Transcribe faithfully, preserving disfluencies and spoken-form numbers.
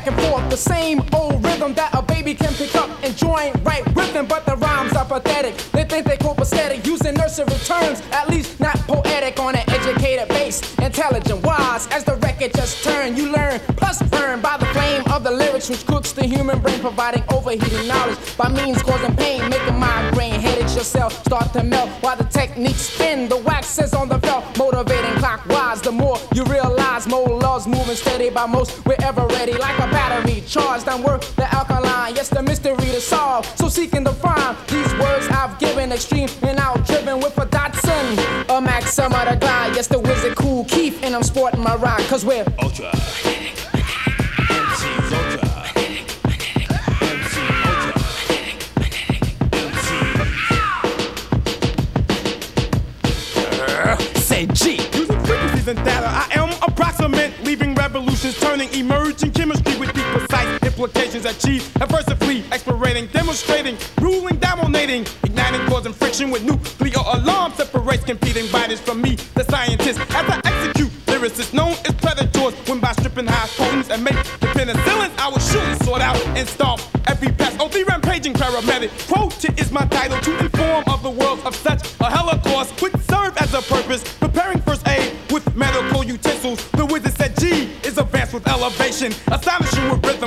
back and forth, the same old rhythm that a baby can pick up and join right with them. But the rhymes are pathetic. They think they copacetic, using nursery terms, at least not poetic on an educated base. Intelligent, wise, as the record just turned, you learn, plus burn by the flame of the lyrics which cooks the human brain, providing overheating knowledge by means causing pain, making migraine headaches yourself start to melt while the techniques spin. The wax is on the belt, motivating clockwise. The more you realize, more laws moving steady by most. We're ever ready, like a battery charged. I'm worth the alkaline, yes, the mystery to solve. So seeking to find these words I've given, extreme and out driven with a Datsun, a Maxima to glide. Yes, the wizard Cool Keith, and I'm sporting my ride, cause we're ultra. M C's ultra. Say G. Using frequencies and data, I am approximate, leaving revolutions, turning emerging chemistry with deep precise implications achieved, aversively explorating, demonstrating, ruling, dominating, igniting, causing friction with nuclear alarm, separates competing bodies from me, the scientist, as I execute lyricists known as predators, when by stripping high potents and make the penicillins, I will surely sort out and stomp every pest. Oh, the rampaging paramedic, quoted is my title to inform of the world of such a holocaust, which serve as a purpose, preparing first aid with medical utensils. The wizard said G is advanced with elevation, astonishing with rhythm.